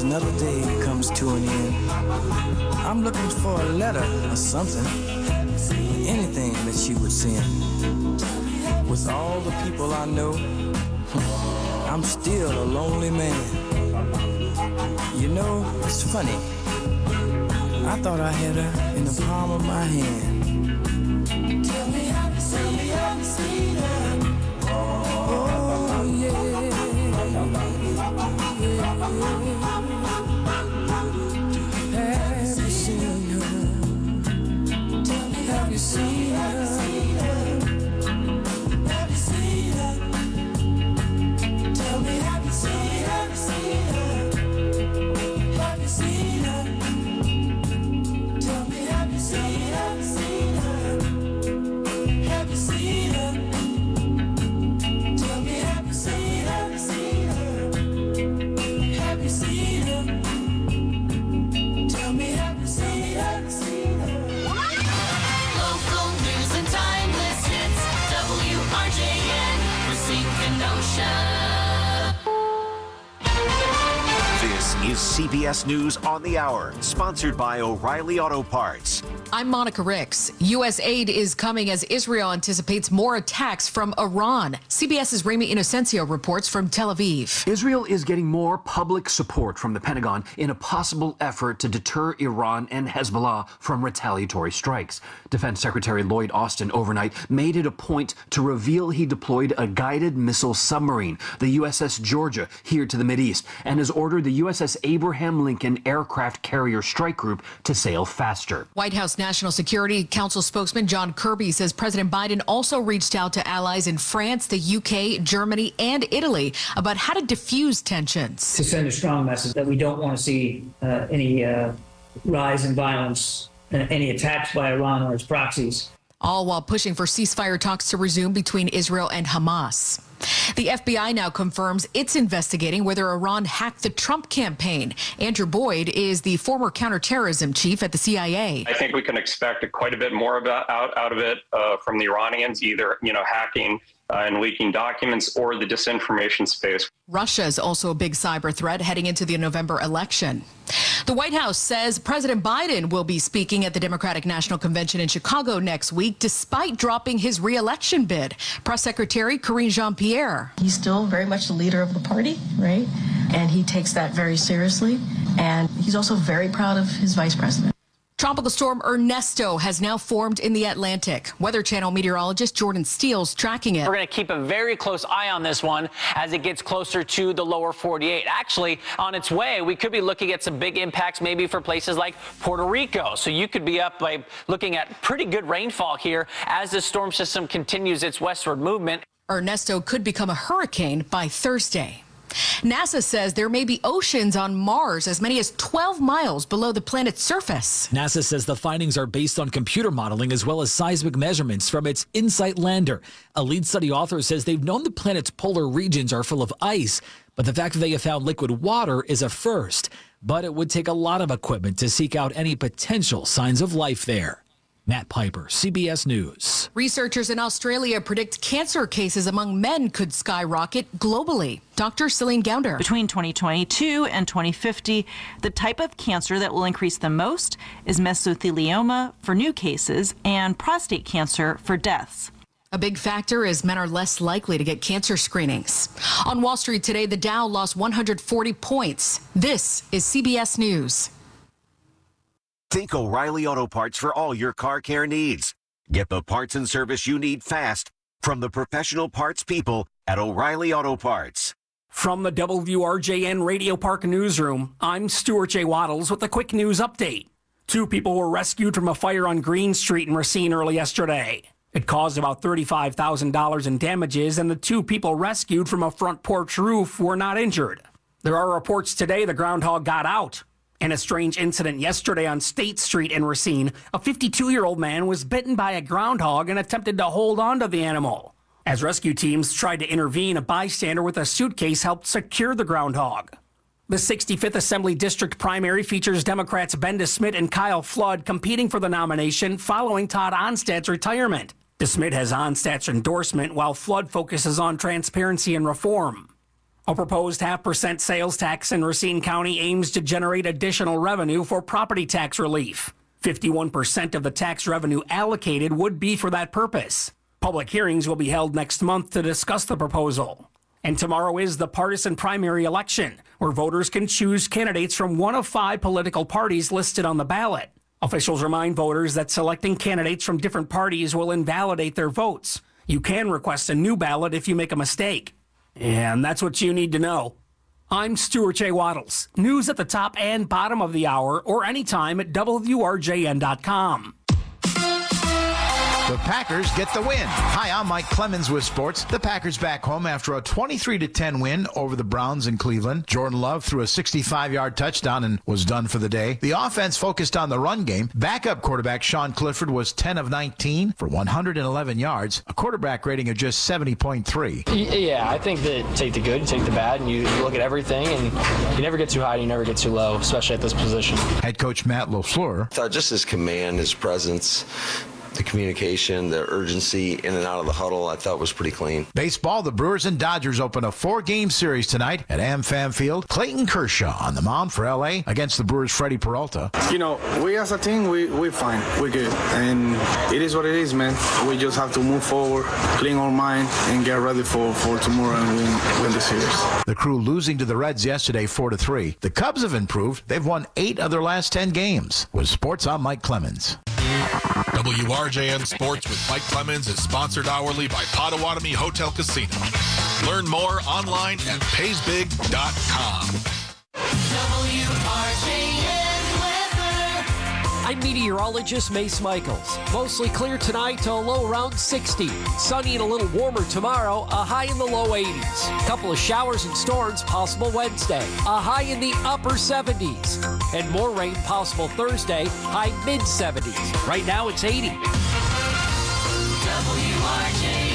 another day comes to an end. I'm looking for a letter or something, anything that she would send. With all the people I know, I'm still a lonely man. You know, it's funny. I thought I had her in the palm of my hand. Tell me, have you seen her? Oh, yeah. Have you seen her? Tell me, have you seen her? Have you seen her? Tell me, have you seen her? Have you seen her? Tell me, have you seen her? Have you seen her? Tell me, have you seen her? Have you seen her? Tell me, have you seen her? Local news and timeless hits. WRJN, Racine, Kenosha. This is CBS News on the Hour, sponsored by O'Reilly Auto Parts. I'm Monica Ricks. U.S. aid is coming as Israel anticipates more attacks from Iran. CBS's Rami Inocencio reports from Tel Aviv. Israel is getting more public support from the Pentagon in a possible effort to deter Iran and Hezbollah from retaliatory strikes. Defense Secretary Lloyd Austin overnight made it a point to reveal he deployed a guided missile submarine, the USS Georgia, here to the Mideast, and has ordered the USS Abraham Lincoln Aircraft Carrier Strike Group to sail faster. White House National Security Council spokesman John Kirby says President Biden also reached out to allies in France, the UK, Germany, and Italy about how to diffuse tensions. To send a strong message that we don't want to see any rise in violence, any attacks by Iran or its proxies. All while pushing for ceasefire talks to resume between Israel and Hamas. The FBI now confirms it's investigating whether Iran hacked the Trump campaign. Andrew Boyd is the former counterterrorism chief at the CIA. I think we can expect quite a bit more out of it from the Iranians, either hacking and leaking documents or the disinformation space. Russia is also a big cyber threat heading into the November election. The White House says President Biden will be speaking at the Democratic National Convention in Chicago next week, despite dropping his re-election bid. Press Secretary Karine Jean-Pierre. He's still very much the leader of the party, right? And he takes that very seriously. And he's also very proud of his vice president. Tropical storm Ernesto has now formed in the Atlantic. Weather Channel meteorologist Jordan Steele's tracking it. We're going to keep a very close eye on this one as it gets closer to the lower 48. Actually, on its way, we could be looking at some big impacts maybe for places like Puerto Rico. So you could be up by looking at pretty good rainfall here as the storm system continues its westward movement. Ernesto could become a hurricane by Thursday. NASA says there may be oceans on Mars as many as 12 miles below the planet's surface. NASA says the findings are based on computer modeling as well as seismic measurements from its InSight lander. A lead study author says they've known the planet's polar regions are full of ice, but the fact that they have found liquid water is a first. But it would take a lot of equipment to seek out any potential signs of life there. Matt Piper, CBS News. Researchers in Australia predict cancer cases among men could skyrocket globally. Dr. Celine Gounder. Between 2022 and 2050, the type of cancer that will increase the most is mesothelioma for new cases and prostate cancer for deaths. A big factor is men are less likely to get cancer screenings. On Wall Street today, the Dow lost 140 points. This is CBS News. Think O'Reilly Auto Parts for all your car care needs. Get the parts and service you need fast from the professional parts people at O'Reilly Auto Parts. From the WRJN Radio Park Newsroom, I'm Stuart J. Waddles with a quick news update. 2 people were rescued from a fire on Green Street in Racine early yesterday. It caused about $35,000 in damages, and the 2 people rescued from a front porch roof were not injured. There are reports today the groundhog got out. In a strange incident yesterday on State Street in Racine, a 52-year-old man was bitten by a groundhog and attempted to hold on to the animal. As rescue teams tried to intervene, a bystander with a suitcase helped secure the groundhog. The 65th Assembly District primary features Democrats Ben DeSmit and Kyle Flood competing for the nomination following Todd Onstad's retirement. DeSmit has Onstad's endorsement while Flood focuses on transparency and reform. A proposed 0.5% sales tax in Racine County aims to generate additional revenue for property tax relief. 51% of the tax revenue allocated would be for that purpose. Public hearings will be held next month to discuss the proposal. And tomorrow is the partisan primary election, where voters can choose candidates from one of 5 political parties listed on the ballot. Officials remind voters that selecting candidates from different parties will invalidate their votes. You can request a new ballot if you make a mistake. And that's what you need to know. I'm Stuart J. Waddles. News at the top and bottom of the hour or anytime at WRJN.com. The Packers get the win. Hi, I'm Mike Clemens with sports. The Packers back home after a 23-10 win over the Browns in Cleveland. Jordan Love threw a 65-yard touchdown and was done for the day. The offense focused on the run game. Backup quarterback Sean Clifford was 10 of 19 for 111 yards, a quarterback rating of just 70.3. Yeah, I think that take the good, take the bad, and you look at everything, and you never get too high, and you never get too low, especially at this position. Head coach Matt LaFleur. I thought just his command, his presence, the communication, the urgency in and out of the huddle, I thought was pretty clean. Baseball, the Brewers and Dodgers open a 4-game series tonight at AmFam Field. Clayton Kershaw on the mound for L.A. against the Brewers' Freddie Peralta. You know, we as a team, we're fine. We're good. And it is what it is, man. We just have to move forward, clean our mind, and get ready for tomorrow and win the series. The Crew losing to the Reds yesterday 4-3. The Cubs have improved. They've won 8 of their last 10 games. With sports, I'm Mike Clemens. WRJN Sports with Mike Clemens is sponsored hourly by Potawatomi Hotel Casino. Learn more online at paysbig.com. WRJN weather. I'm meteorologist Mace Michaels. Mostly clear tonight to a low around 60. Sunny and a little warmer tomorrow, a high in the low 80s. Couple of showers and storms possible Wednesday, a high in the upper 70s. And more rain possible Thursday, high mid-70s. Right now it's 80. WRJN.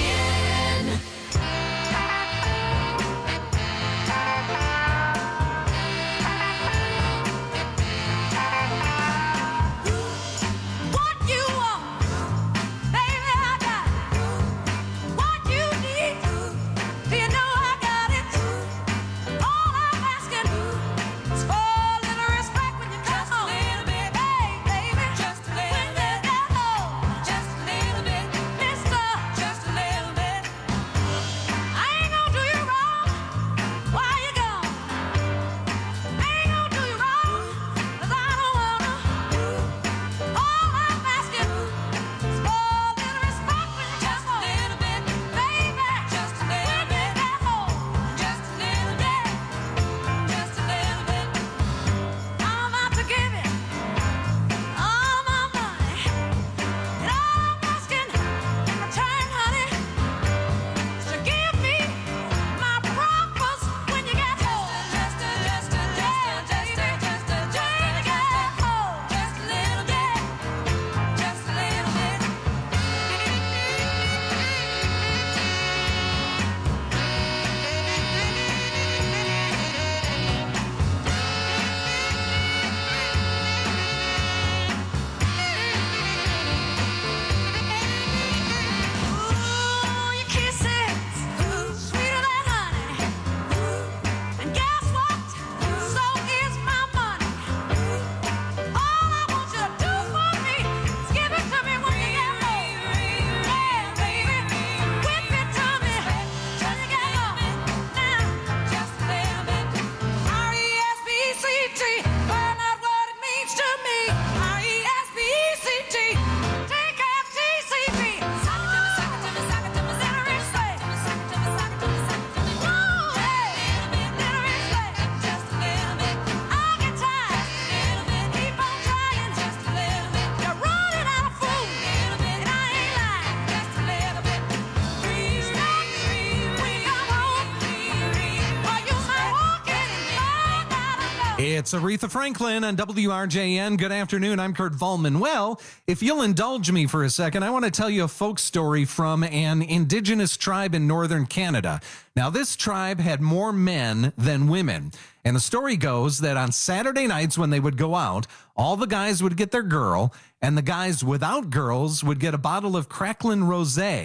It's Aretha Franklin on WRJN. Good afternoon. I'm Kurt Volman. Well, if you'll indulge me for a second, I want to tell you a folk story from an indigenous tribe in northern Canada. Now, this tribe had more men than women. And the story goes that on Saturday nights when they would go out, all the guys would get their girl, and the guys without girls would get a bottle of Cracklin Rosé.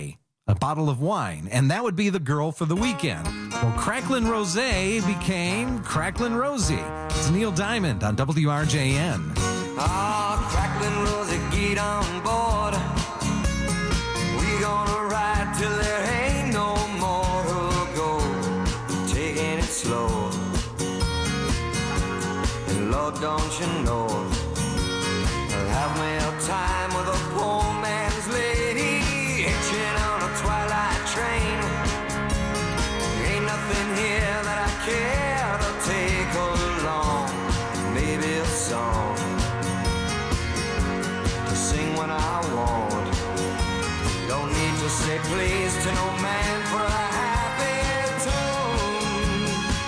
a bottle of wine, and that would be the girl for the weekend. Well, Cracklin' Rosé became Cracklin' Rosie. It's Neil Diamond on WRJN. Ah, Cracklin' Rosie, get on board. We gonna ride till there ain't no more to go. Taking it slow. And Lord, don't you know, I'll have me a time with a poor man's lady, hitching on a twilight train. Ain't nothing here that I care to take along. Maybe a song to sing when I want. Don't need to say please to no man for a happy tune.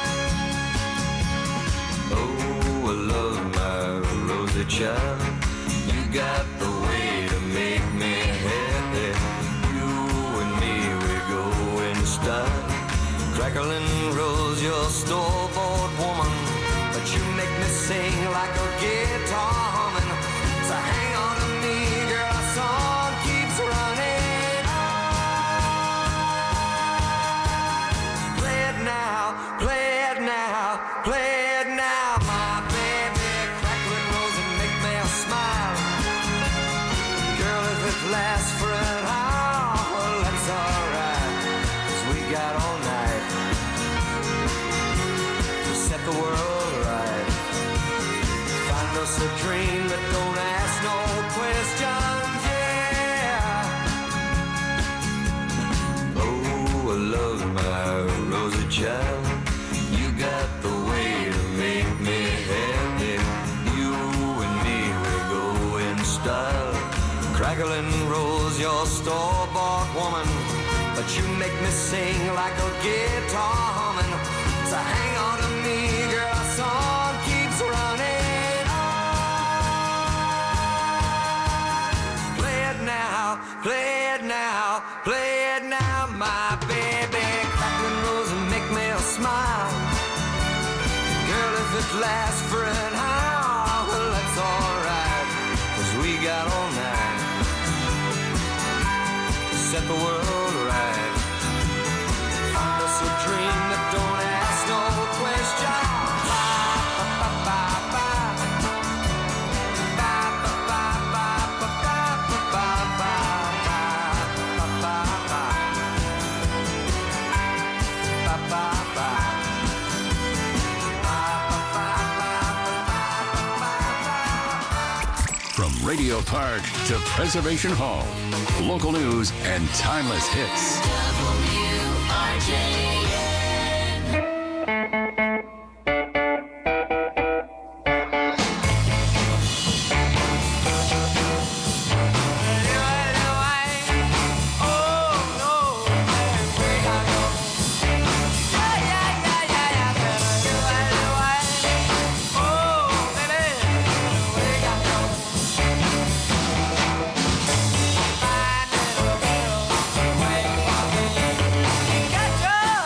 Oh, I love my Rosie child. You got the way to make me happy. You and me, we go in style. Crackling Rose, you're store-bought woman, but you make me sing like a guitar humming. So hang on to me, girl, our song keeps running on. Play it now, play it now, play it now, my baby. Crackling Rose and make me smile. Girl, if it lasts for an hour, well, that's alright, 'cause we got all night to set the world right. Find us a dream that don't ask no questions, yeah. Oh, I love my Rosie child. You got the way to make me happy. You and me, we go in style. Crackling Rose, you're store-bought woman, but you make me sing like a guitar humming. So hang on to me, girl, our song keeps running on. Play it now, play it now, play it now, my baby. Crackling Rose and make me smile. Girl, if it lasts for an hour, well, that's alright, 'cause we got all night to set the world right. Find us a dream that don't ask no question. From Radio Park to Preservation Hall, local news and timeless hits. Got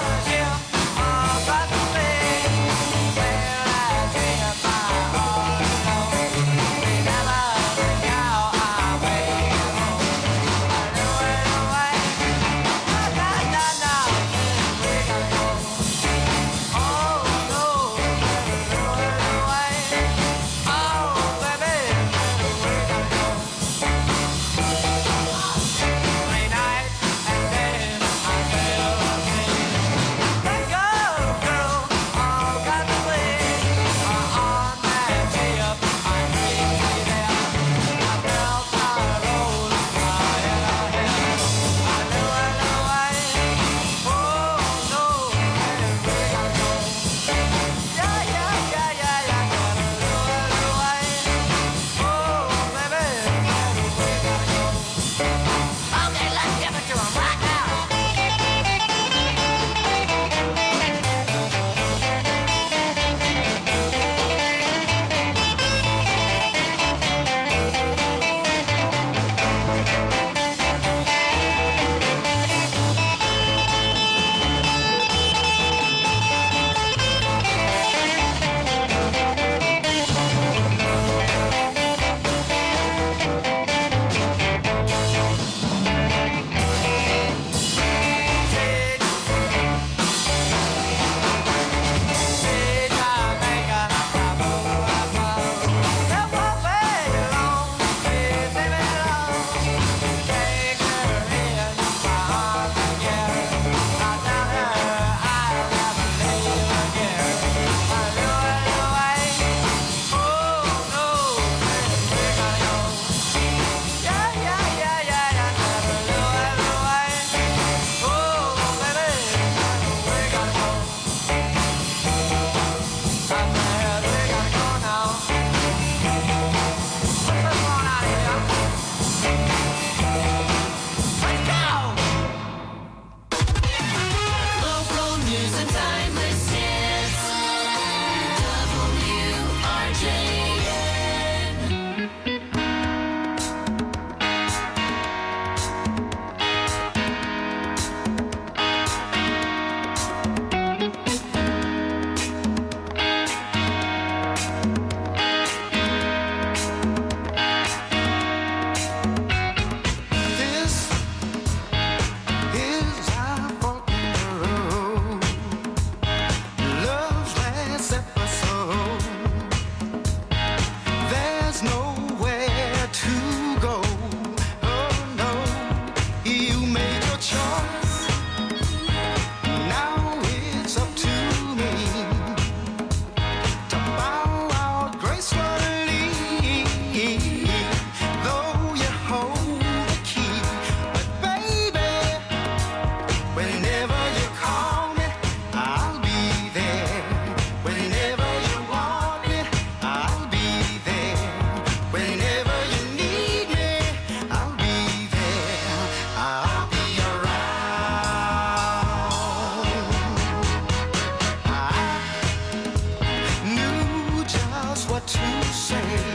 what to say.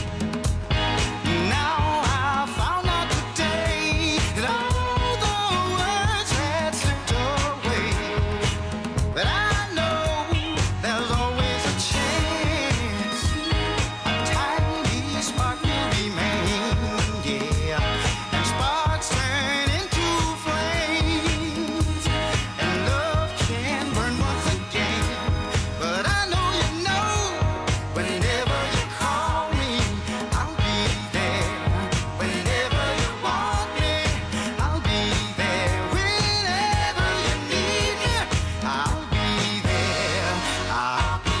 Now I found out today that all the words had slipped away. But I know there's always a chance. A tiny spark will remain, yeah. And sparks turn into flames. And love can burn once again. But I know you know, whenever you call me, I'll be there. Whenever you want me, I'll be there. Whenever you need me, I'll be there. I'll be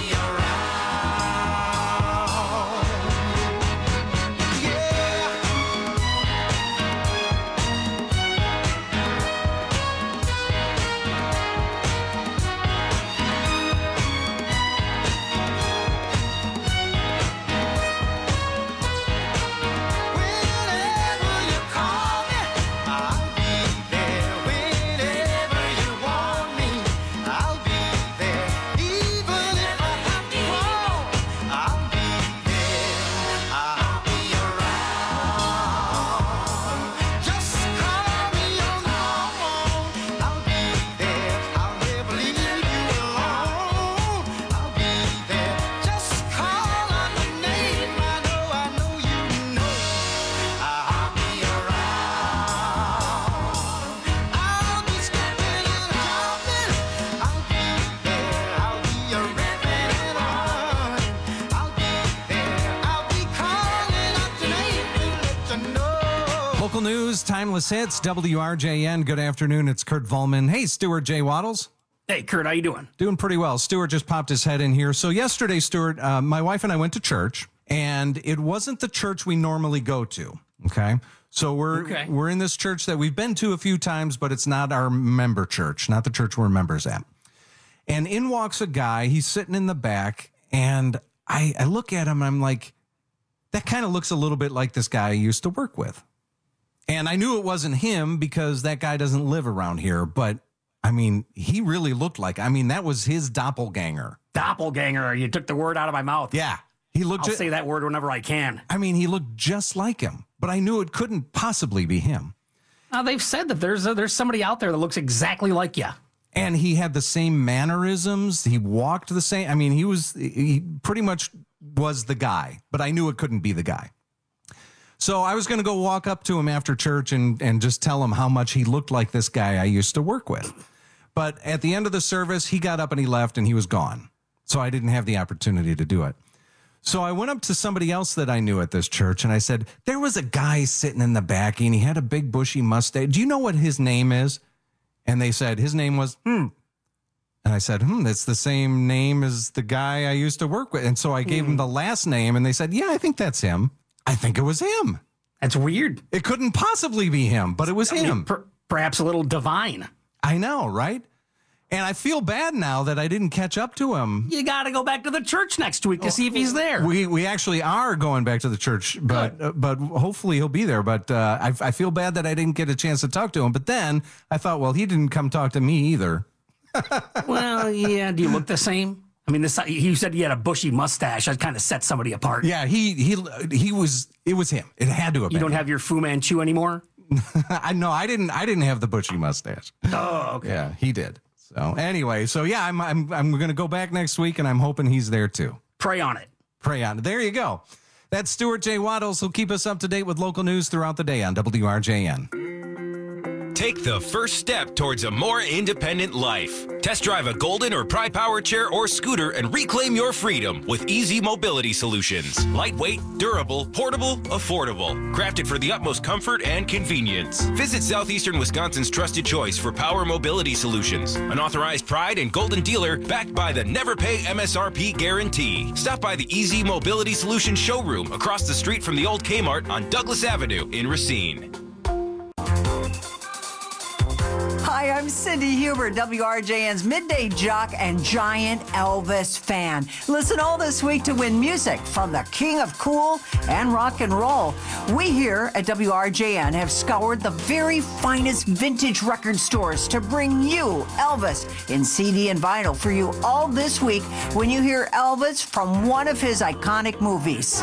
around. Yeah. Whenever you call me, I'll be there. Whenever you want me, I'll be there. Even if I have to walk, I'll be there. I'll be around. Just call me on the phone. I'll be there. I'll never leave you alone. I'll be there. Just call on my name. I know you know. I'll be around. I'll be skipping and jumping. I'll be there. I'll be a ripping and running. I'll be there. I'll be calling out your name to let you know. Local news, timeless hits, WRJN. Good afternoon. It's Kurt Volman. Hey, Stuart J. Waddles. Hey, Kurt, how you doing? Doing pretty well. Stuart just popped his head in here. So yesterday, Stuart, my wife and I went to church, and it wasn't the church we normally go to. Okay. So we're in this church that we've been to a few times, but it's not our member church, not the church we're members at. And in walks a guy. He's sitting in the back, and I look at him, and I'm like, that kind of looks a little bit like this guy I used to work with. And I knew it wasn't him because that guy doesn't live around here. But, I mean, he really looked like, that was his doppelganger. Doppelganger. You took the word out of my mouth. Yeah. He looked. I'll say that word whenever I can. He looked just like him. But I knew it couldn't possibly be him. They've said that there's somebody out there that looks exactly like you. And he had the same mannerisms. He walked the same. He pretty much was the guy. But I knew it couldn't be the guy. So I was going to go walk up to him after church and just tell him how much he looked like this guy I used to work with. But at the end of the service, he got up and he left and he was gone. So I didn't have the opportunity to do it. So I went up to somebody else that I knew at this church and I said, there was a guy sitting in the back and he had a big bushy mustache. Do you know what his name is? And they said his name was, And I said, that's the same name as the guy I used to work with. And so I gave him the last name and they said, yeah, I think that's him. I think it was him. That's weird. It couldn't possibly be him, but it was him. Perhaps a little divine. I know, right? And I feel bad now that I didn't catch up to him. You got to go back to the church next week to see if he's there. We actually are going back to the church, but hopefully he'll be there. But I feel bad that I didn't get a chance to talk to him. But then I thought, well, he didn't come talk to me either. Well, yeah. Do you look the same? You said he had a bushy mustache. That kind of set somebody apart. Yeah, it was him. It had to have been. You don't have your Fu Manchu anymore? No, I didn't have the bushy mustache. Oh, okay. Yeah, he did. So anyway, I'm going to go back next week, and I'm hoping he's there too. Pray on it. Pray on it. There you go. That's Stuart J. Waddles, who'll keep us up to date with local news throughout the day on WRJN. Take the first step towards a more independent life. Test drive a Golden or Pride Power chair or scooter and reclaim your freedom with Easy Mobility Solutions. Lightweight, durable, portable, affordable. Crafted for the utmost comfort and convenience. Visit Southeastern Wisconsin's trusted choice for power mobility solutions. An authorized Pride and Golden dealer backed by the Never Pay MSRP guarantee. Stop by the Easy Mobility Solutions showroom across the street from the old Kmart on Douglas Avenue in Racine. Hi, Hi, I'm Cindy Huber, WRJN's midday jock and giant Elvis fan. Listen all this week to win music from the king of cool and rock and roll. We here at WRJN have scoured the very finest vintage record stores to bring you Elvis in CD and vinyl for you all this week when you hear Elvis from one of his iconic movies.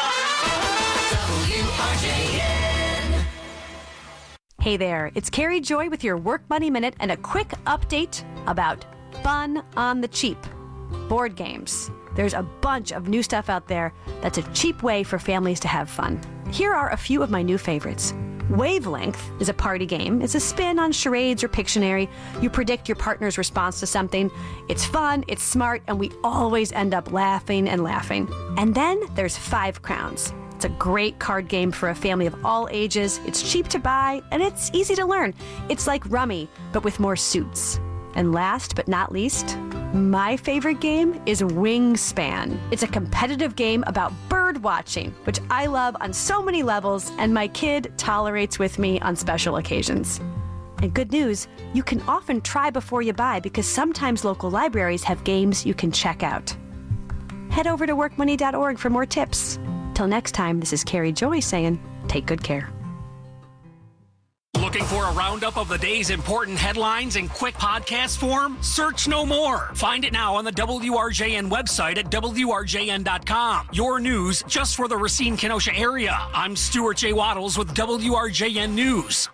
Hey there, it's Carrie Joy with your Work Money Minute and a quick update about fun on the cheap. Board games. There's a bunch of new stuff out there that's a cheap way for families to have fun. Here are a few of my new favorites. Wavelength is a party game. It's a spin on charades or Pictionary. You predict your partner's response to something. It's fun, it's smart, and we always end up laughing and laughing. And then there's Five Crowns. It's a great card game for a family of all ages. It's cheap to buy, and it's easy to learn. It's like Rummy, but with more suits. And last but not least, my favorite game is Wingspan. It's a competitive game about bird watching, which I love on so many levels, and my kid tolerates with me on special occasions. And good news, you can often try before you buy because sometimes local libraries have games you can check out. Head over to workmoney.org for more tips. Till next time, this is Carrie Joy saying, take good care. Looking for a roundup of the day's important headlines in quick podcast form? Search no more. Find it now on the WRJN website at WRJN.com. Your news just for the Racine-Kenosha area. I'm Stuart J. Waddles with WRJN News.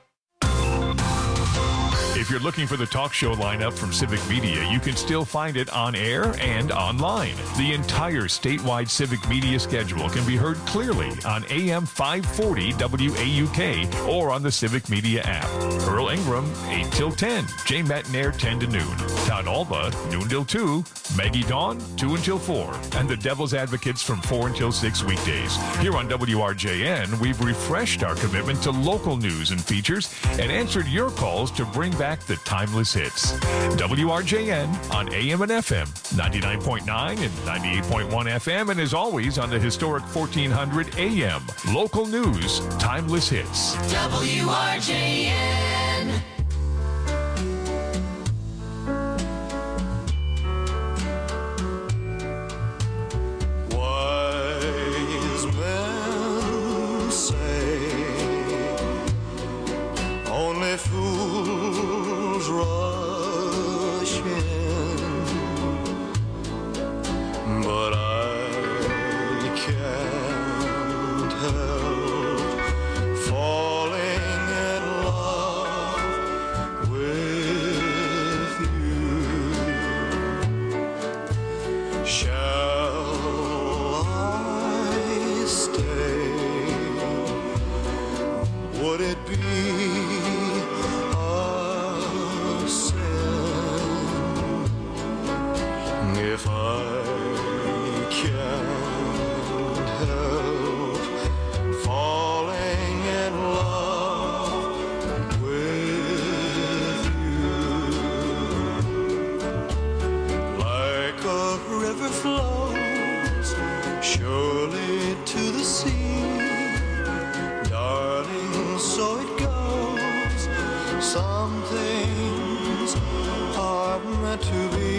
If you're looking for the talk show lineup from Civic Media, you can still find it on air and online. The entire statewide Civic Media schedule can be heard clearly on AM 540 WAUK or on the Civic Media app. Earl Ingram, 8 till 10. Jay Metnair, 10 to noon. Todd Alba, noon till 2. Maggie Dawn, 2 until 4. And the Devil's Advocates from 4 until 6 weekdays. Here on WRJN, we've refreshed our commitment to local news and features and answered your calls to bring back the timeless hits. WRJN on AM and FM, 99.9 and 98.1 FM, and as always on the historic 1400 AM. Local news, timeless hits. WRJN. Wise men say only fools rush in, but I can't help falling in love with you. Shall I stay? Would it be if I can't help falling in love with you? Like a river flows surely to the sea, darling, so it goes. Some things are meant to be.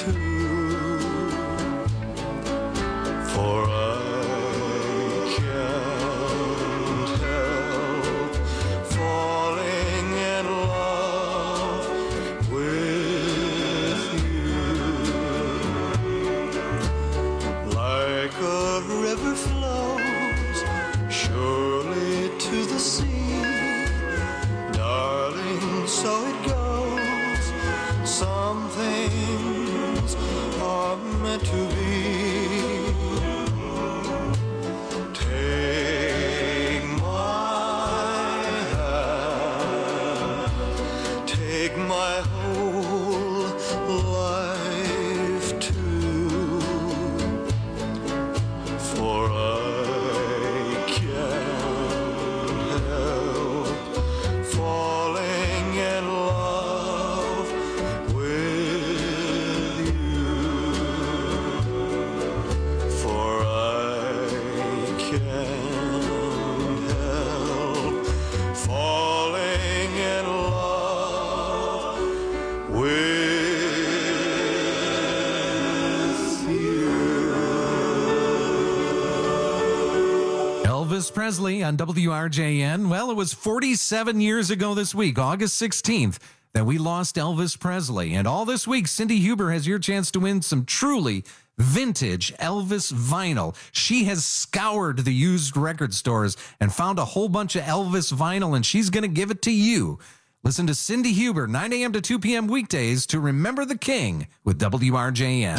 For I can't Elvis Presley on WRJN. Well, it was 47 years ago this week, August 16th, that we lost Elvis Presley. And all this week, Cindy Huber has your chance to win some truly vintage Elvis vinyl. She has scoured the used record stores and found a whole bunch of Elvis vinyl, and she's going to give it to you. Listen to Cindy Huber, 9 a.m. to 2 p.m. weekdays to Remember the King with WRJN.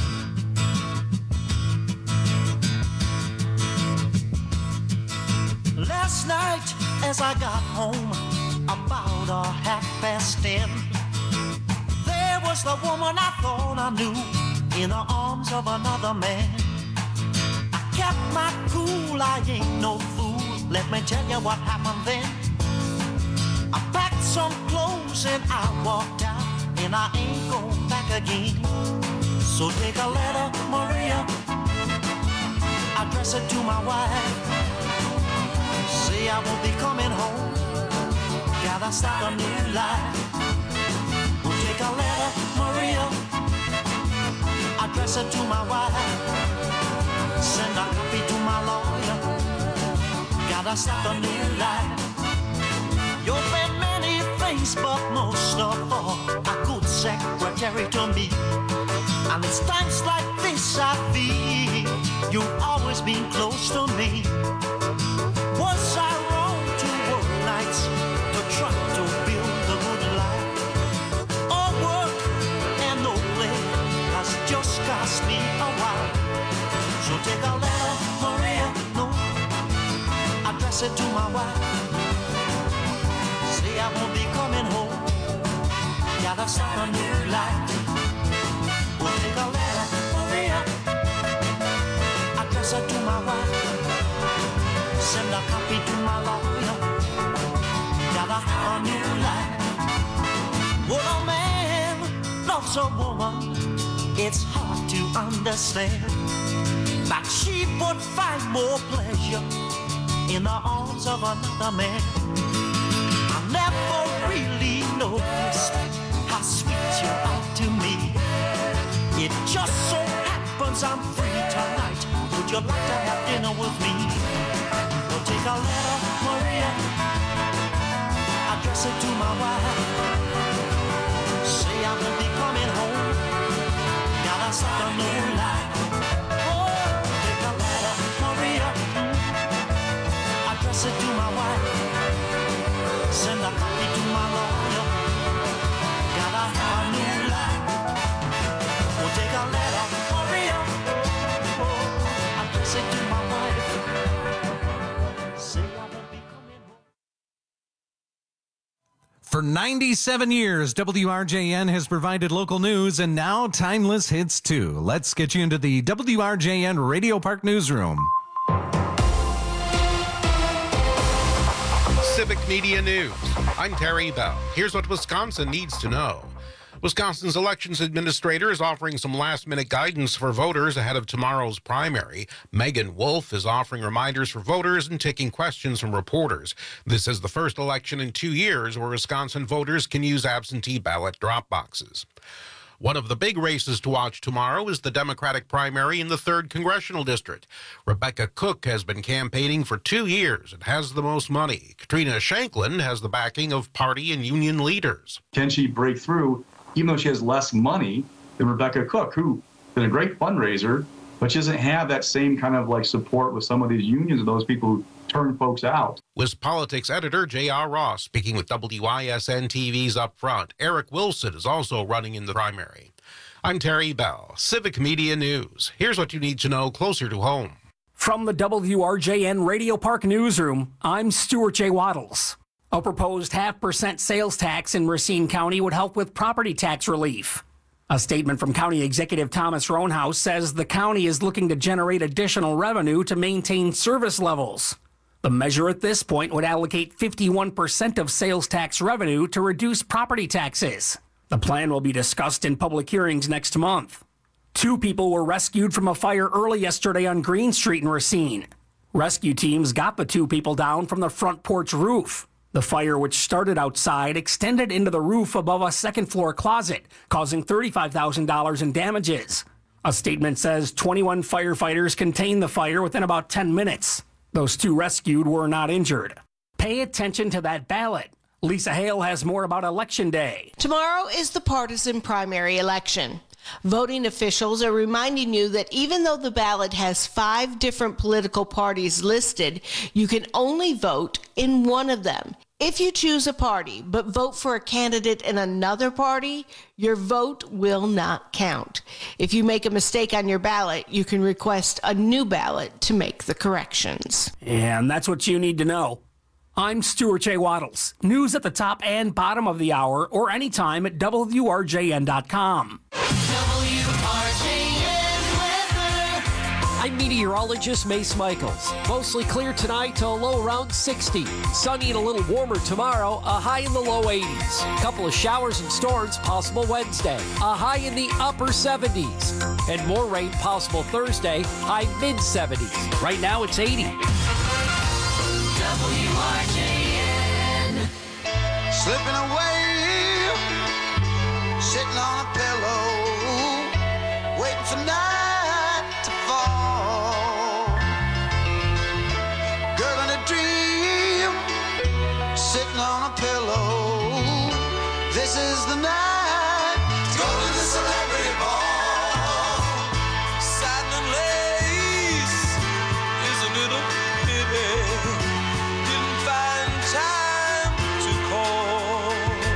Last night as I got home about 10:30, there was the woman I thought I knew in the arms of another man. I kept my cool, I ain't no fool. Let me tell you what happened then. I packed some clothes and I walked out, and I ain't going back again. So take a letter, Maria, address it to my wife. Say I won't be coming home, gotta start a new life. We'll take a letter, Maria, address it to my wife. Send a copy to my lawyer, gotta start a new life. You've been many things, but most of all, a good secretary to me. And it's times like this I feel you've always been close to me. Was I wrong to work nights to try to build a good life? All work and no play has just cost me a while. So take a letter, Maria, no, address it to my wife. Say I won't be coming home, gotta start a new life. We'll take a letter, Maria, address it to my wife. Send a copy to my lawyer, gotta have a new life. When a man loves a woman, it's hard to understand that she would find more pleasure in the arms of another man. I never really noticed how sweet you are to me. It just so happens I'm free tonight. Would you like to have dinner with me? Well, take a letter, Maria, address it to my wife. Say I will be coming home, gotta start a new life. Oh, take a letter, Maria, address it to my wife. Send a copy to my lawyer, gotta have a new life. We'll take a letter, Maria, address it to my wife. Say I won't be coming home. For 97 years, WRJN has provided local news, and now timeless hits too. Let's get you into the WRJN Radio Park newsroom. Civic Media News. I'm Terry Bell. Here's what Wisconsin needs to know. Wisconsin's elections administrator is offering some last-minute guidance for voters ahead of tomorrow's primary. Megan Wolf is offering reminders for voters and taking questions from reporters. This is the first election in 2 years where Wisconsin voters can use absentee ballot drop boxes. One of the big races to watch tomorrow is the Democratic primary in the 3rd Congressional District. Rebecca Cook has been campaigning for 2 years and has the most money. Katrina Shanklin has the backing of party and union leaders. Can she break through, even though she has less money than Rebecca Cook, who been a great fundraiser, but she doesn't have that same kind of like support with some of these unions and those people who turn folks out. WisPolitics editor J.R. Ross speaking with WISN TV's Up Front. Eric Wilson is also running in the primary. I'm Terry Bell, Civic Media News. Here's what you need to know closer to home. From the WRJN Radio Park newsroom, I'm Stuart J. Waddles. A proposed 0.5% sales tax in Racine County would help with property tax relief. A statement from County Executive Thomas Roanhouse says the county is looking to generate additional revenue to maintain service levels. The measure at this point would allocate 51% of sales tax revenue to reduce property taxes. The plan will be discussed in public hearings next month. 2 people were rescued from a fire early yesterday on Green Street in Racine. Rescue teams got the 2 people down from the front porch roof. The fire, which started outside, extended into the roof above a second-floor closet, causing $35,000 in damages. A statement says 21 firefighters contained the fire within about 10 minutes. Those 2 rescued were not injured. Pay attention to that ballot. Lisa Hale has more about Election Day. Tomorrow is the partisan primary election. Voting officials are reminding you that even though the ballot has 5 different political parties listed, you can only vote in one of them. If you choose a party but vote for a candidate in another party, your vote will not count. If you make a mistake on your ballot, you can request a new ballot to make the corrections. And that's what you need to know. I'm Stuart J. Waddles. News at the top and bottom of the hour or anytime at WRJN.com. I'm meteorologist Mace Michaels. Mostly clear tonight to a low around 60. Sunny and a little warmer tomorrow, a high in the low 80s. Couple of showers and storms possible Wednesday, a high in the upper 70s. And more rain possible Thursday, high mid 70s. Right now it's 80. WRJN. Slipping away, sitting on a pillow, waiting for night to fall. Girl in a dream, sitting on a pillow. This is the night to go to the celebrity ball. Satin and lace is a little pity. Didn't find time to call.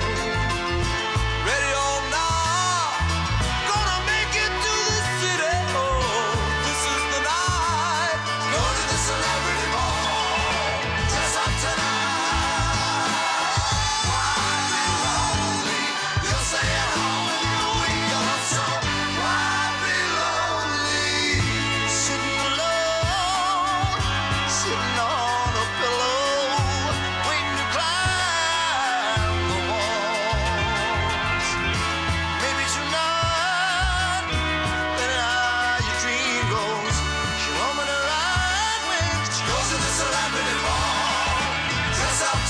Ready or not, gonna make it to the city. Oh, this is the night. Go to the celebrity ball. Dress up tonight. Why be lonely? You'll stay at home and you'll be alone. So why be lonely? Sitting alone, sitting on a pillow, waiting to climb the walls. Maybe tonight, then how your dream goes. She'll open her eyes when she goes to the celebrity ball. Dress up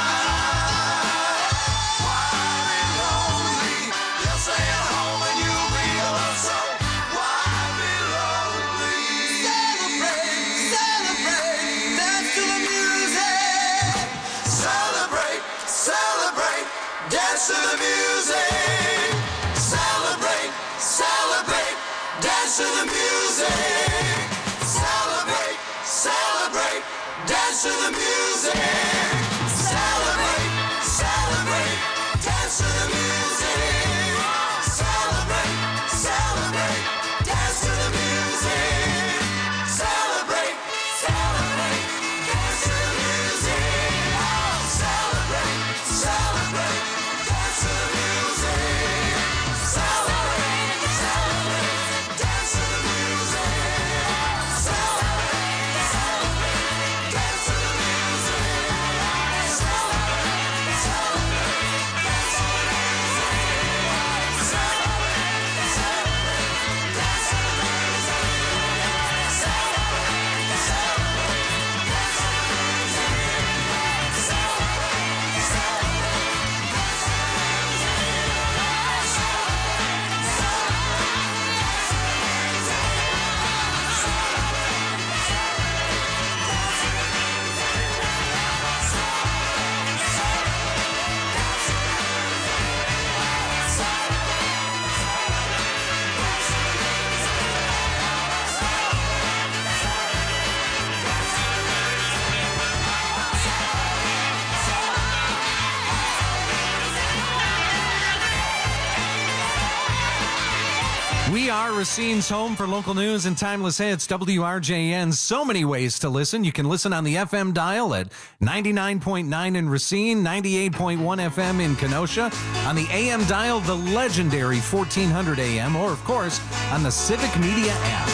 tonight. Why be lonely? You'll stay at home and you'll be alone. So why be lonely? Celebrate, celebrate, dance to the music. Celebrate, celebrate, dance to the music. Celebrate, celebrate, dance to the music. Celebrate, celebrate, dance to the music. Celebrate, celebrate, dance to the music. Celebrate, celebrate, dance to the music. Celebrate, celebrate, dance to the music. Celebrate, celebrate, dance to the music. Celebrate, celebrate, dance to the music. Celebrate, celebrate, dance to the music. Celebrate, celebrate, dance to the music. Celebrate, celebrate, dance to the music. Celebrate, celebrate, dance to the music. Celebrate, We are Racine's home for local news and timeless hits. WRJN. So many ways to listen. You can listen on the FM dial at 99.9 in Racine, 98.1 FM in Kenosha. On the AM dial, the legendary 1400 AM, or of course, on the Civic Media app.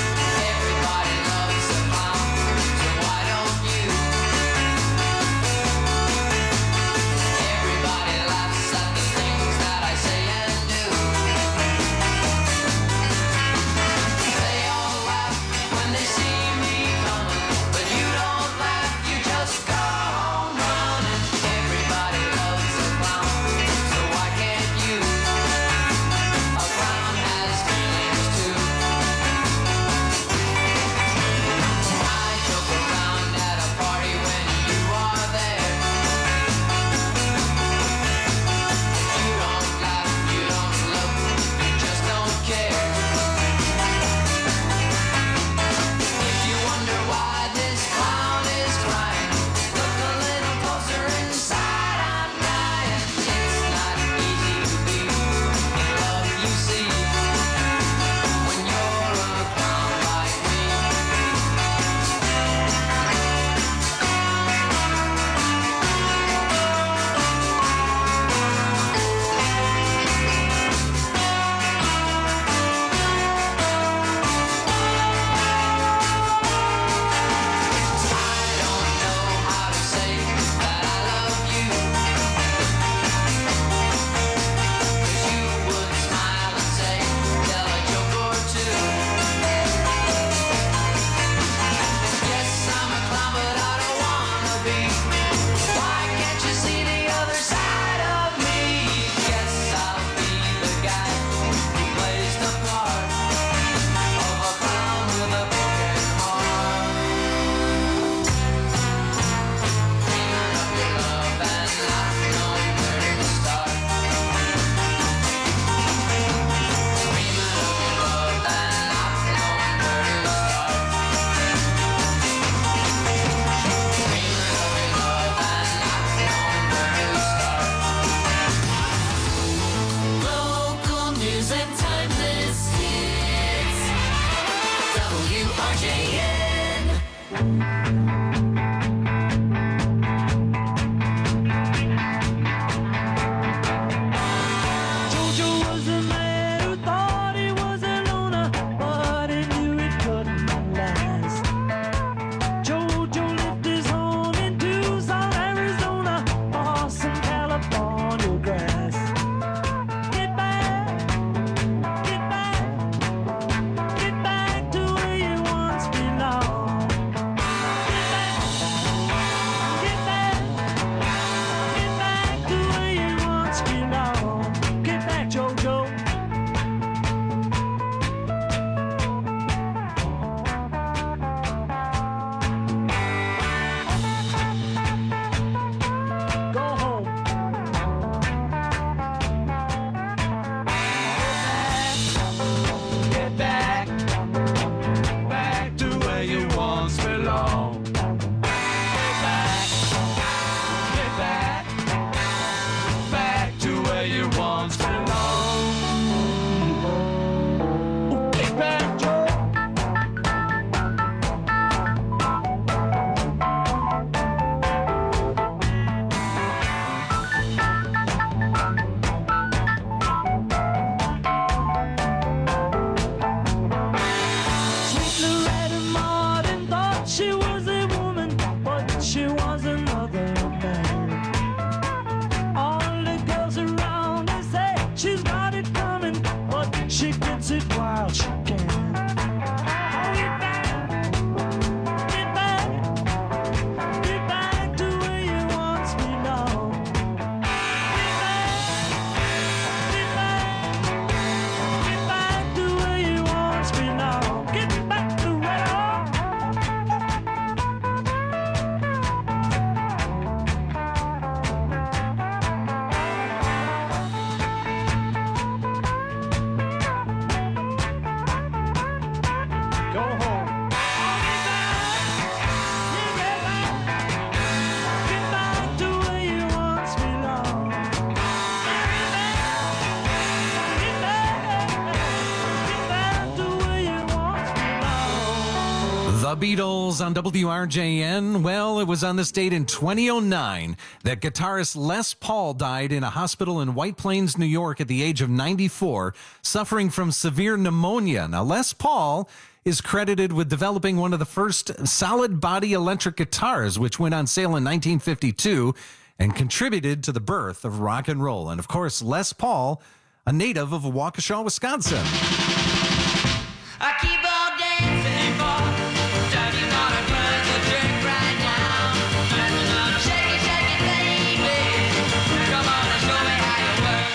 The Beatles on WRJN. Well, it was on this date in 2009 that guitarist Les Paul died in a hospital in White Plains, New York at the age of 94, suffering from severe pneumonia. Now, Les Paul is credited with developing one of the first solid body electric guitars, which went on sale in 1952 and contributed to the birth of rock and roll. And of course, Les Paul, a native of Waukesha, Wisconsin. I keep on dancing for Daddy, you gotta burn the drink right now. Shake it, baby. Come on and show me how you work.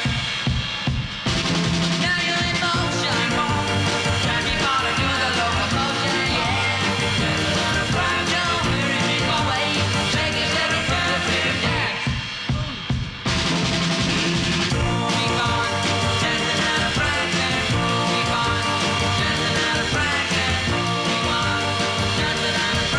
Now you're in motion. Time you gotta do the locomotion, yeah. Don't hurry me away. Shake it, perfect dance. Keep on dancing out of practice. Keep on dancing out of practice. Keep on dancing out of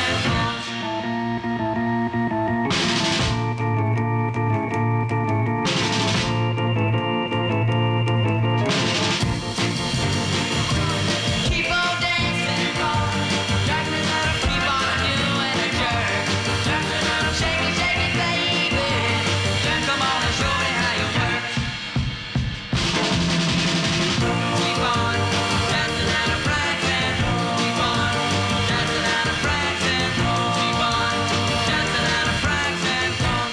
Keep on dancing, boy. Keep on doing a jerk. Shake it, baby. Come on and show me how you work. Keep on dancing out of practice. Keep on dancing out of practice. Keep on dancing out of practice. Keep on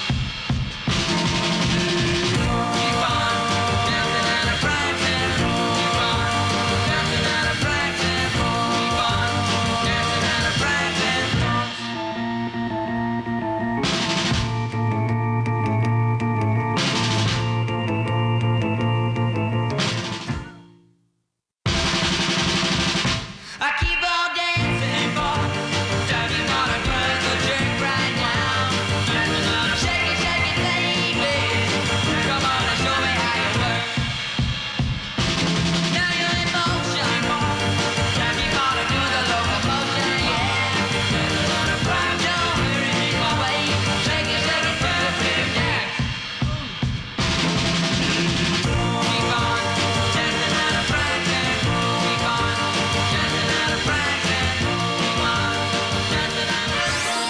dancing out of practice. Keep on dancing out of practice. Keep on dancing out of practice. I keep on dancing for Daddy, you gotta burn the drink right now. Shake it, baby. Come on and show me how you work. Now you're in motion. Time you gotta do the locomotion, yeah. Don't hurry me away. Shake it, perfect dance. Keep on dancing out of practice. Keep on dancing out of practice. Keep on dancing out of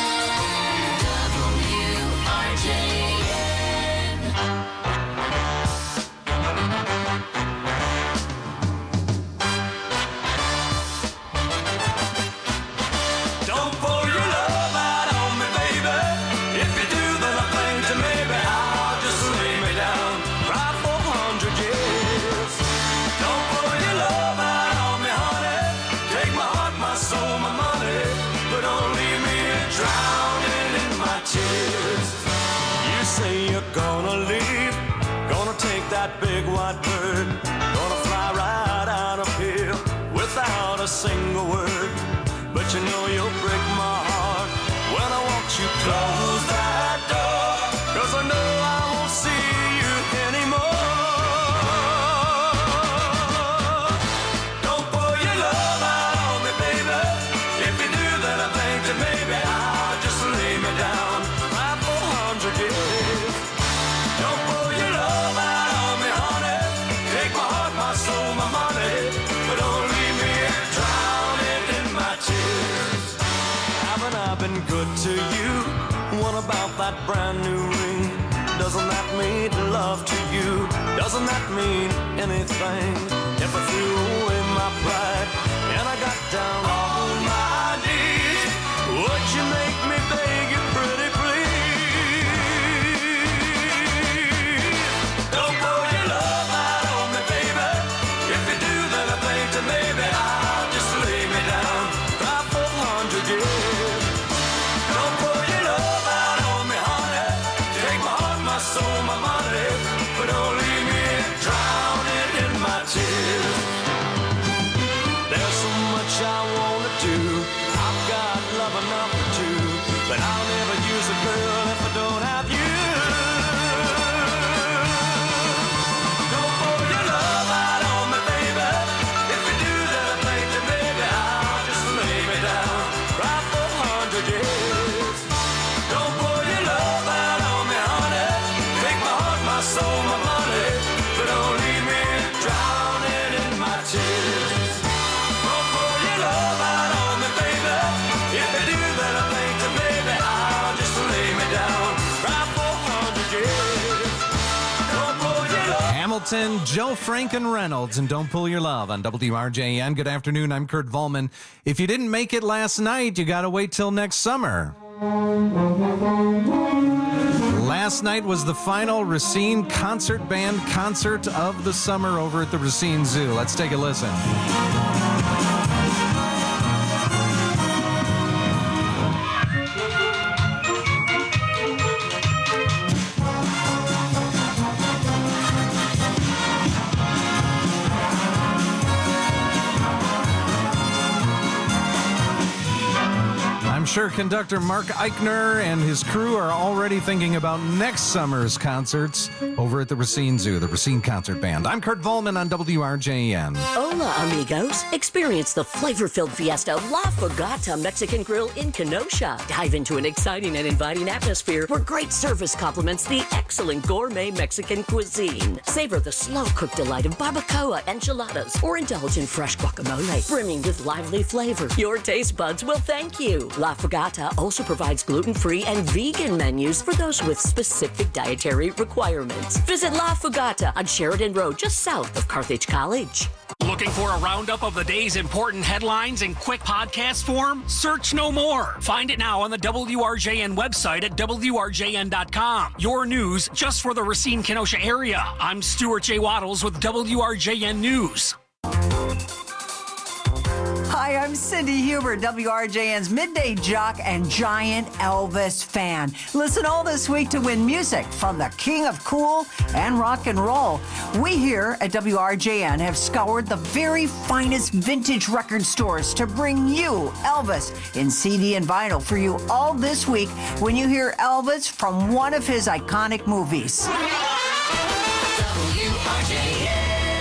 Don't pour your love out on me, baby. If you do, then I think that maybe I'll just lay me down, cry for 100 years. Don't pour your love out on me, honey. Take my heart, my soul, my money, but don't leave me drowning in my tears. You say you're gonna leave, gonna take that big white bird, gonna fly right out of here without a single word. But you know you'll break my heart when I watch you close that door, 'cause I know I won't see you anymore. Don't pour your love out on me, baby. If you do, then I think that maybe I'll just lay me down, cry for 100 years. Don't pour your love out on me, honey. Take my heart, my soul, my money, but don't leave me drowning in my tears. Haven't I been good to you? What about that brand new ring? Doesn't that mean love to you? Doesn't that mean anything? If I threw away my pride and I got down on my knees, would you make me beg you pretty please? Don't pour your love out on me, baby. If you do, then I think that maybe I'll just lay me down, cry for 100 years. Don't pour your love out on me, honey. Take my heart, my soul, my money, but don't leave me drowning in my tears. There's so much I wanna do. I've got love enough to do, Hamilton, Joe Franken Reynolds, and Don't Pull Your Love on WRJN. Good afternoon, I'm Kurt Volman. If you didn't make it last night, you got to wait till next summer. Last night was the final Racine Concert Band concert of the summer over at the Racine Zoo. Let's take a listen. I'm sure conductor Mark Eichner and his crew are already thinking about next summer's concerts over at the Racine Zoo, the Racine Concert Band. I'm Kurt Volman on WRJN. Hola, amigos. Experience the flavor-filled fiesta La Fogata Mexican Grill in Kenosha. Dive into an exciting and inviting atmosphere where great service complements the excellent gourmet Mexican cuisine. Savor the slow-cooked delight of barbacoa, enchiladas, or indulge in fresh guacamole, brimming with lively flavor. Your taste buds will thank you. La Fogata also provides gluten-free and vegan menus for those with specific dietary requirements. Visit La Fogata on Sheridan Road, just south of Carthage College. Looking for a roundup of the day's important headlines in quick podcast form? Search no more. Find it now on the WRJN website at WRJN.com. Your news just for the Racine Kenosha area. I'm Stuart J. Waddles with WRJN News. Hi, I'm Cindy Huber, WRJN's midday jock and giant Elvis fan. Listen all this week to win music from the king of cool and rock and roll. We here at WRJN have scoured the very finest vintage record stores to bring you Elvis in CD and vinyl for you all this week when you hear Elvis from one of his iconic movies. WRJN.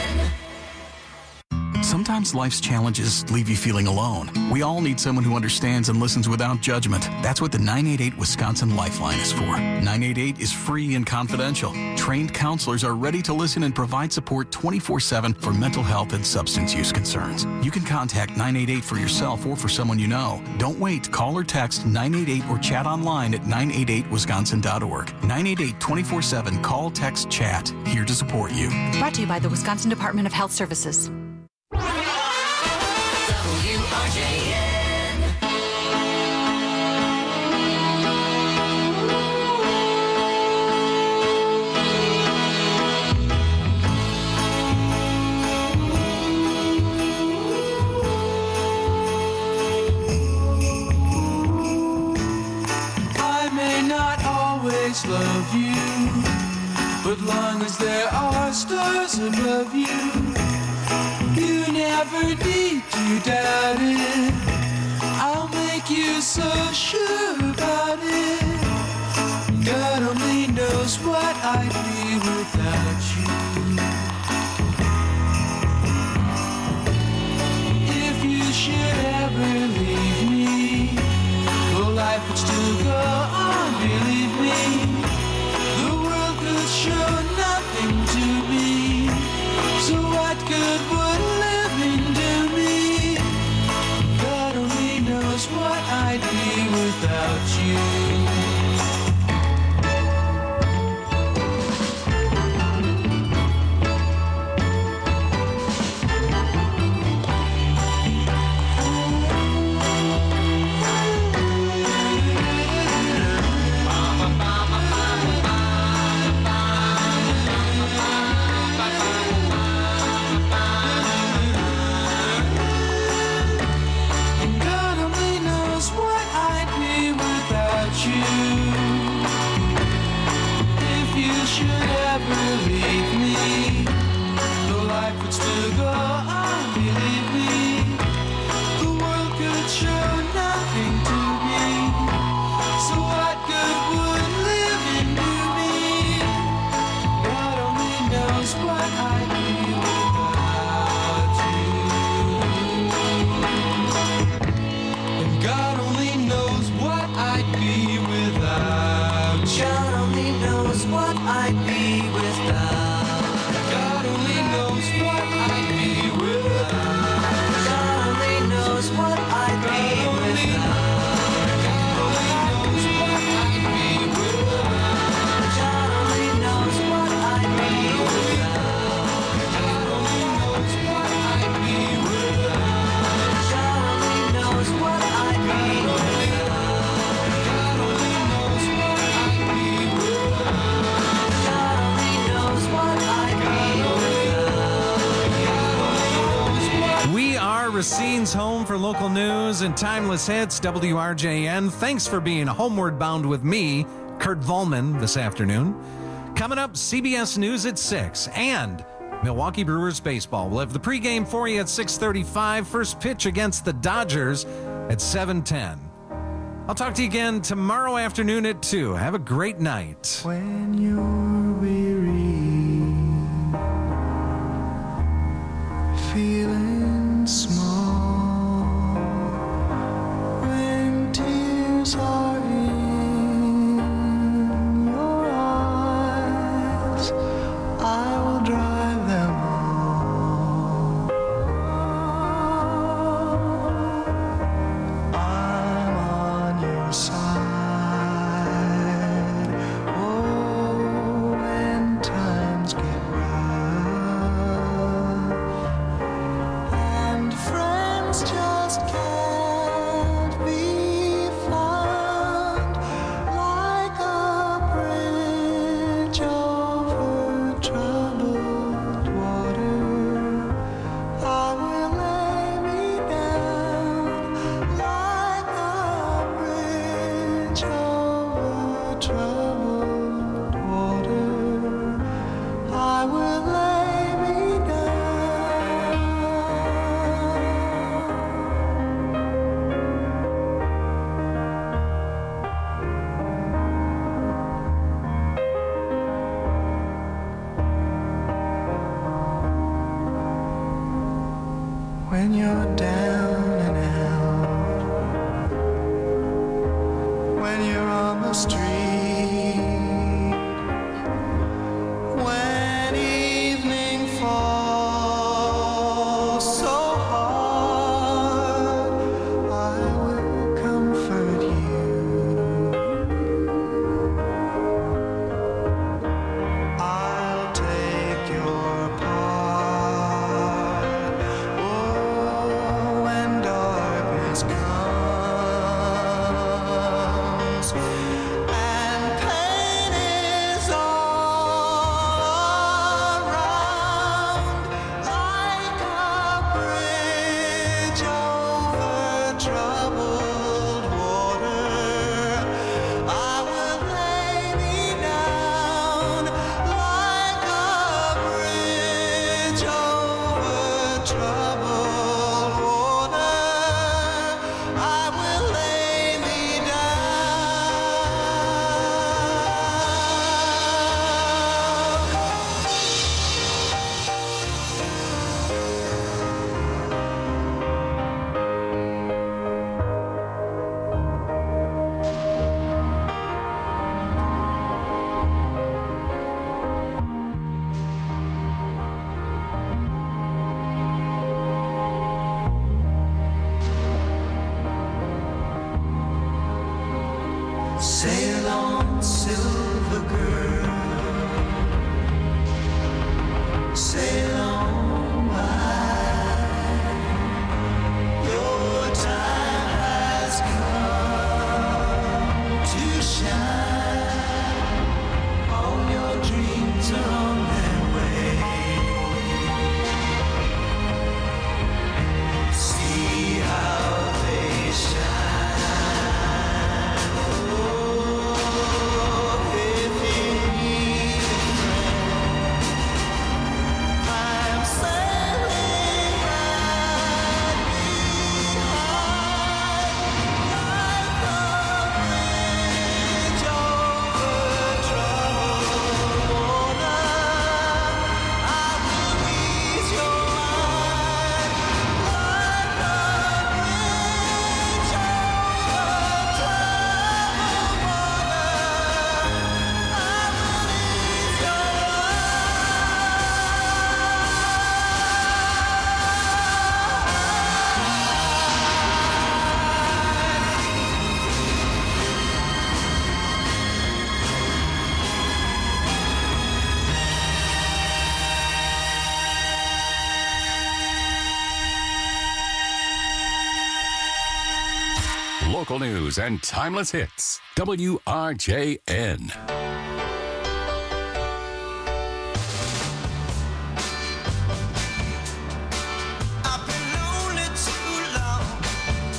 Sometimes life's challenges leave you feeling alone. We all need someone who understands and listens without judgment. That's what the 988 Wisconsin Lifeline is for. 988 is free and confidential. Trained counselors are ready to listen and provide support 24/7 for mental health and substance use concerns. You can contact 988 for yourself or for someone you know. Don't wait. Call or text 988 or chat online at 988wisconsin.org. 988 24/7. Call, text, chat. Here to support you. Brought to you by the Wisconsin Department of Health Services. I may not always love you, but long as there are stars above you, you never need to doubt it. I'll make you so sure about it. God only knows what I'd be without you. If you should ever leave me, well, life would still go on, believe me. The world could show nothing to me. So what good would living do me? God only knows what I'd be without you. God only knows what I'd be without you. If you should ever leave me, though life would still go on, believe me. The world could show nothing to me. So what good would living do me? God only knows what I'd be without you. And God only knows what I'd be without news and timeless hits, WRJN. Thanks for being homeward bound with me, Kurt Volman, this afternoon. Coming up, CBS News at 6 and Milwaukee Brewers baseball. We'll have the pregame for you at 6:35. First pitch against the Dodgers at 7:10. I'll talk to you again tomorrow afternoon at 2. Have a great night. When you're weary, feeling small, when tears are in your eyes, I will dry them all. I'm on your side. Oh, when times get rough and friends just can't be found, like a bridge over troubled water, I will lay me down. Like a bridge over troubled water, I will lay me down. When you're down and out, when you're on the street, when evening falls so hard, I will comfort you. I'll take your part. Oh, when darkness comes and pain is all around, like a bridge over troubled water, I will lay me down. Like a bridge over troubled water, I will lay me Sail on, silver girl. Sail on by. Your time has come to shine. All your dreams are on their way. See how they shine. Oh, if you need a friend, I'm sailing right behind. Like a bridge over troubled water, I will ease your mind. Like a bridge over troubled water, I will ease your Local news and timeless hits. WRJN. I've been lonely too long.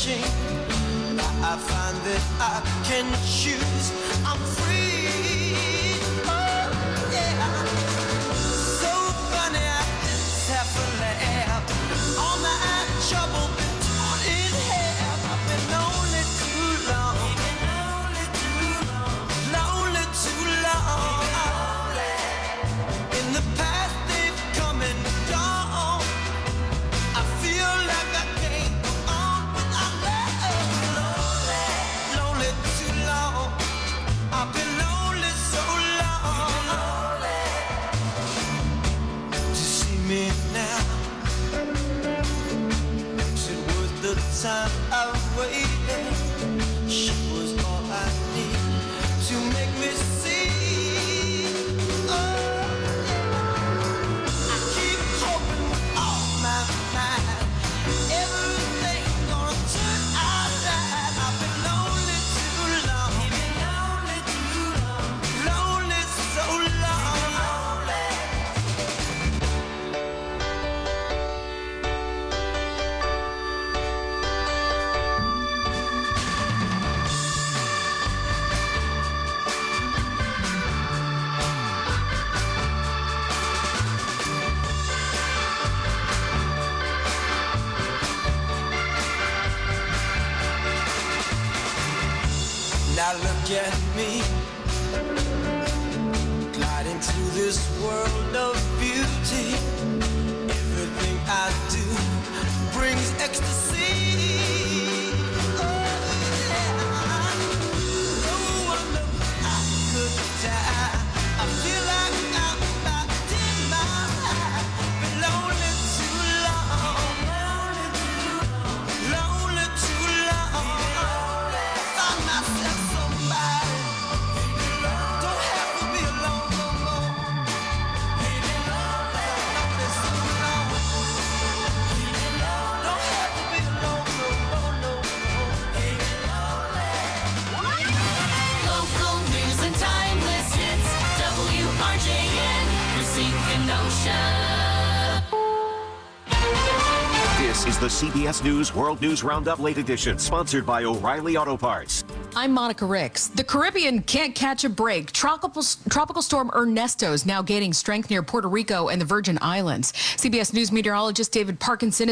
searching. I find that I can choose. I'm free. Oh, yeah. So funny, I just have to laugh. All my trouble been torn in half. I've been lonely too long. Lonely too long. In the past they've come and gone. I feel like I can't go on without love. Lonely too long. I've been lonely so long. To see me now, is it worth the time I've waited? She was all I need to make me see. Oh, I keep hoping with all my mind everything gonna turn out right. I've been lonely too long. Lonely so long. Now look at me, gliding through this world of beauty. Everything I do brings ecstasy. Oh, yeah. No wonder I could die. I feel like I'm about to die. Been lonely too long. Lonely too long. Find myself somebody. Don't have to be alone no more. Lonely so long. Don't have to be alone no more, no more. Local news and timeless hits. WRJN, Racine, Kenosha. This is the CBS News World News Roundup Late Edition, sponsored by O'Reilly Auto Parts. I'm Monica Ricks. The Caribbean can't catch a break. Tropical storm Ernesto is now gaining strength near Puerto Rico and the Virgin Islands. CBS News meteorologist David Parkinson